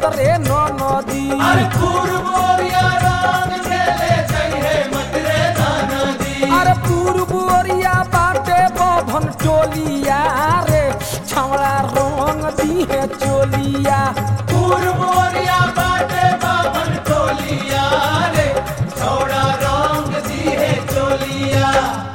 मतरे न नदी। अरे पूर्व ओरिया रंग खेले जइहे मतरे न नदी। अरे पूर्व ओरिया बाटे बभन टोलिया रे छमड़ा रंग दिहे चोलिया। पूर्व ओरिया बाटे बाभन टोलिया रे छौड़ा रंग दिहे चोलिया।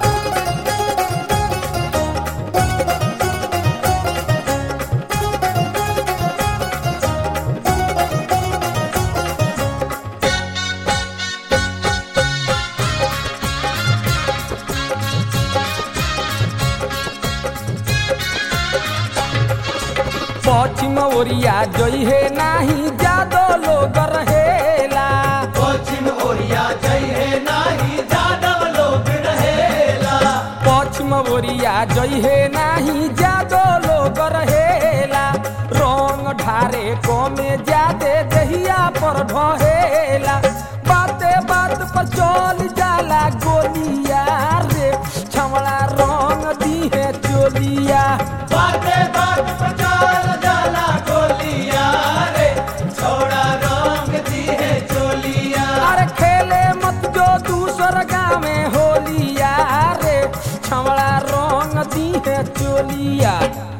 पश्चिम ओरिया जइहे नाही जादो लोग रहेला। पश्चिम ओरिया जइहे नाही जादव लोग रहेला। पश्चिम ओरिया जइहे नाही जादो लोग रहेला। रंग ढारे कमे जादे दहिया पर ढहेला। बाते बात पर चल जाला गोलिया रे छमड़ा रंग दिहे चोलिया। बाते बात पर चल जाला गोलिया रे छौड़ा रंग दिहे चोलिया। अरे खेले मत जो दूसर गाँव में होलिया रे छमड़ा रंग दिहे चोलिया।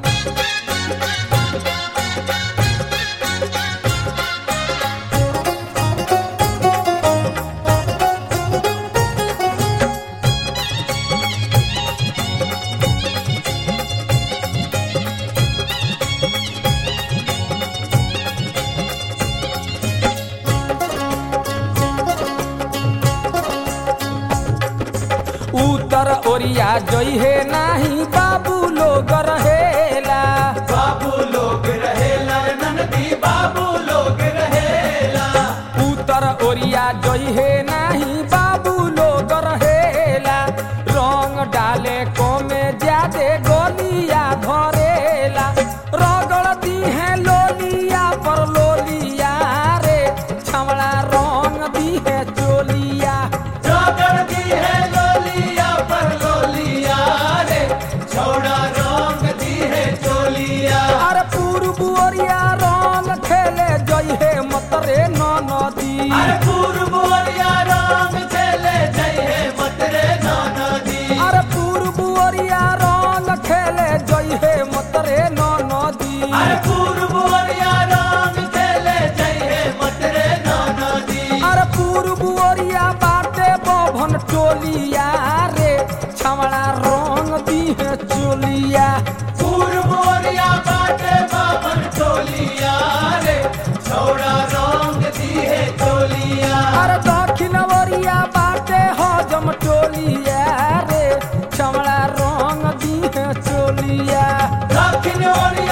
उत्तर ओरिया जइहे नाही बाबू लोग रहेला। बाबू लोग रहेला ननदी बाबू लोग रहेला। उत्तर ओरिया जइहे नाही बाबू लोग रहेला। रंग डाले कमे जादे गोलिया धरेला। रगड़ दिहे लोलिया पर लोलिया रे छमड़ा रंग दिहे चोलिया। रगड़ दिहे लोलिया पर लोलिया रे छौड़ा रंग दिहे चोलिया। अरे पूर्व ओरिया रंग खेले जइहे मतरे न नदी। अरे पूर्व ओरिया रंग खेले जइहे मतरे न नदी। अरे पूर्व ओरिया रंग खेले जइहे मतरे न नदी। अरे पूर्व ओरिया रंग खेले जइहे मतरे न नदी। अरे पूर्व ओरिया बाटे बभन टोलिया रे छमड़ा रंग दिहे चोलिया। पूर्व ओरिया बाटे बाभन टोलिया रे छौड़ा रंग दिहे चोलिया। अरे दक्षिण ओरिया बाटे हजम टोलिया रे छमड़ा रंग दिहे चोलिया। दक्षिण ओरिया